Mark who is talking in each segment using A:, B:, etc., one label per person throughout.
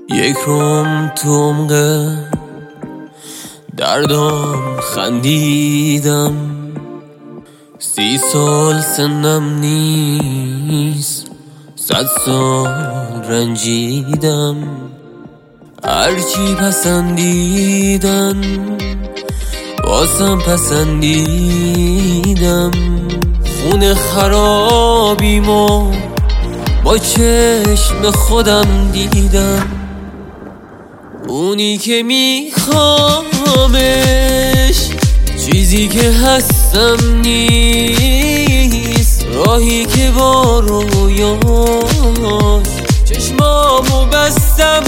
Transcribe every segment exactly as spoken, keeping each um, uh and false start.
A: یک روم تو عمق دردام خندیدم، سی سال سنم نیست، صد سال رنجیدم. هرچی پسندیدن بازم پسندیدم. خونه خرابیمو با چشم خودم دیدم. اونی که میخوامش چیزی که هستم نیست، راهی که با رویاش چشمامو بستم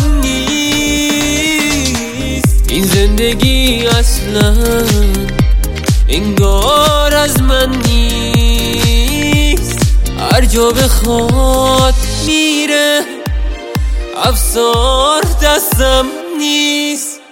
A: نیست. این زندگی اصلا انگار از من نیست، هر جا بخواد میره، افسار دستم نیست.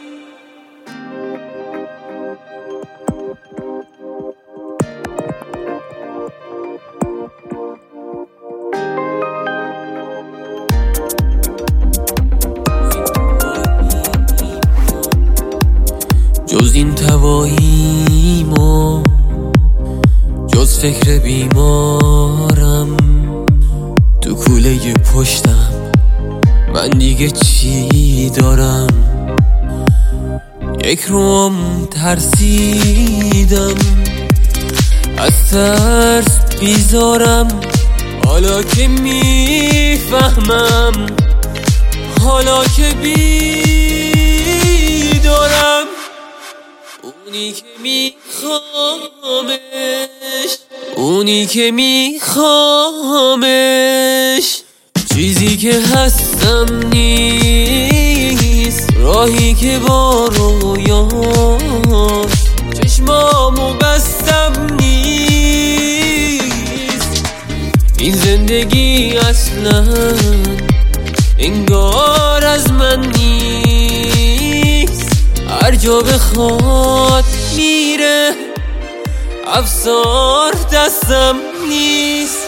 A: جز این تباهیمو، جز فکر بیمارم تو کوله پشتم، من دیگه چی دارم؟ یک روم ترسیدم، از ترس بیزارم. حالا که میفهمم، حالا که بیدارم، اونی که میخوامش، اونی که میخوامش چیزی که هستم نیست، راهی که با رویاش چشمامو بستم نیست. این زندگی اصلا انگار از من نیست، هر جا بخواد میره، افسار دستم نیست.